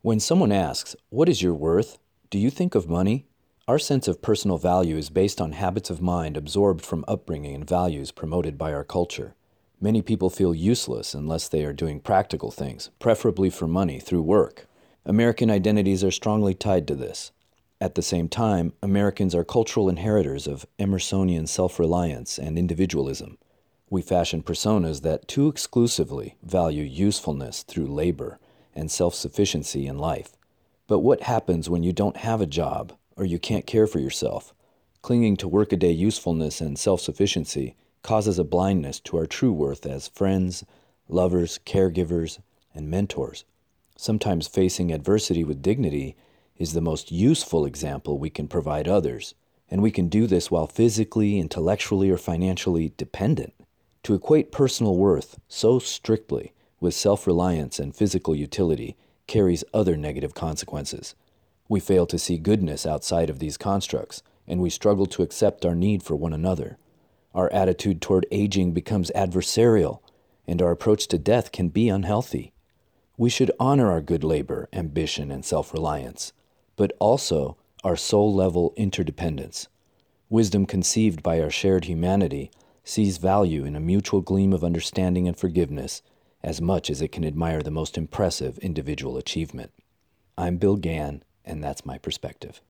When someone asks, "What is your worth?" do you think of money? Our sense of personal value is based on habits of mind absorbed from upbringing and values promoted by our culture. Many people feel useless unless they are doing practical things, preferably for money through work. American identities are strongly tied to this. At the same time, Americans are cultural inheritors of Emersonian self-reliance and individualism. We fashion personas that too exclusively value usefulness through labor and self-sufficiency in life. But what happens when you don't have a job or you can't care for yourself? Clinging to workaday usefulness and self-sufficiency causes a blindness to our true worth as friends, lovers, caregivers, and mentors. Sometimes facing adversity with dignity is the most useful example we can provide others, and we can do this while physically, intellectually, or financially dependent. To equate personal worth so strictly with self-reliance and physical utility carries other negative consequences. We fail to see goodness outside of these constructs, and we struggle to accept our need for one another. Our attitude toward aging becomes adversarial, and our approach to death can be unhealthy. We should honor our good labor, ambition, and self-reliance, but also our soul-level interdependence. Wisdom conceived by our shared humanity sees value in a mutual gleam of understanding and forgiveness as much as it can admire the most impressive individual achievement. I'm Bill Gann, and that's my perspective.